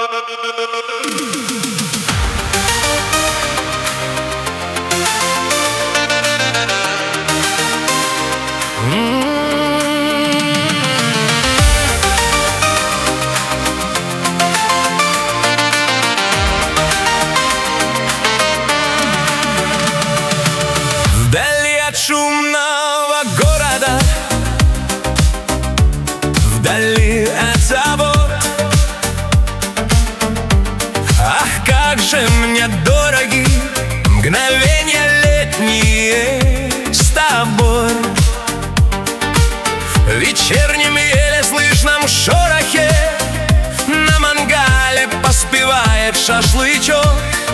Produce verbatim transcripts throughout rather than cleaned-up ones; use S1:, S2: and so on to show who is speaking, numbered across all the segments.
S1: Вдали от шумного города, вдали от забот, ах, как же мне дороги мгновения летние с тобой. В вечернем еле слышном шорохе на мангале поспевает шашлычок.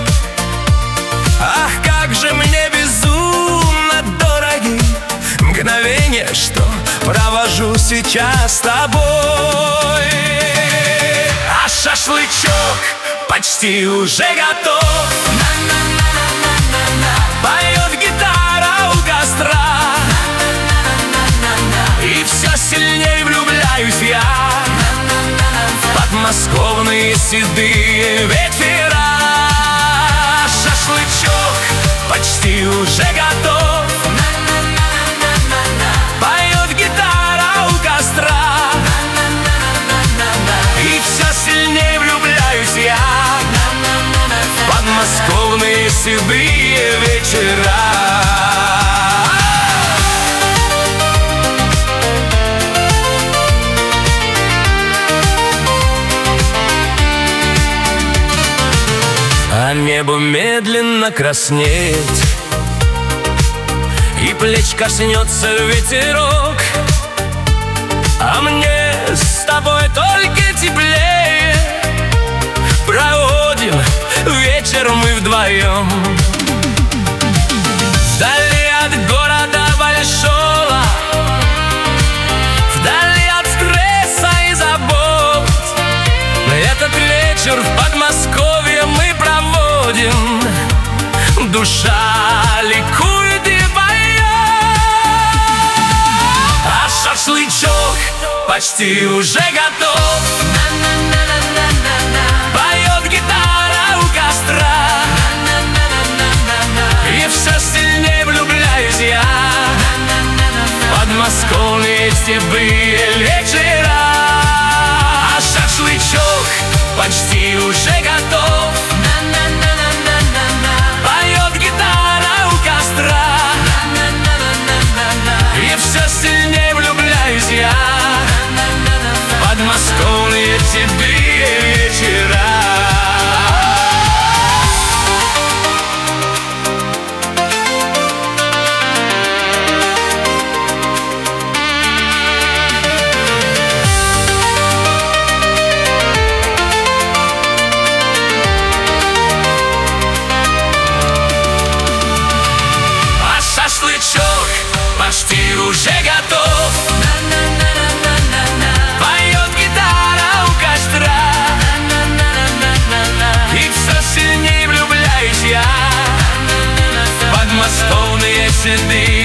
S1: Ах, как же мне безумно дороги мгновения, что провожу сейчас с тобой. А шашлычок почти уже готов. Поет гитара у костра, и все сильнее влюбляюсь я в подмосковные седые вечера. Шашлычок почти уже готов. Поет гитара у костра, и все сильнее влюбляюсь я в подмосковные седые вечера. А небо медленно краснеет, и плеч коснется ветерок, а мне с тобой только теплее. Проводим вечер мы вдвоем. Вдали от города большого, вдали от стресса и забот, этот вечер в Подмосковье мы проводим. Душа ликует и поет, а шашлычок почти уже готов. Поет гитара у костра, и все сильнее влюбляюсь я в подмосковные степные вечера. А шашлычок почти уже готов. Поет гитара у костра, и все сильнее влюбляюсь я в подмосковные степные вечера. Почти уже готов. Поет гитара у костра, и все сильнее влюбляюсь я в подмосковные седые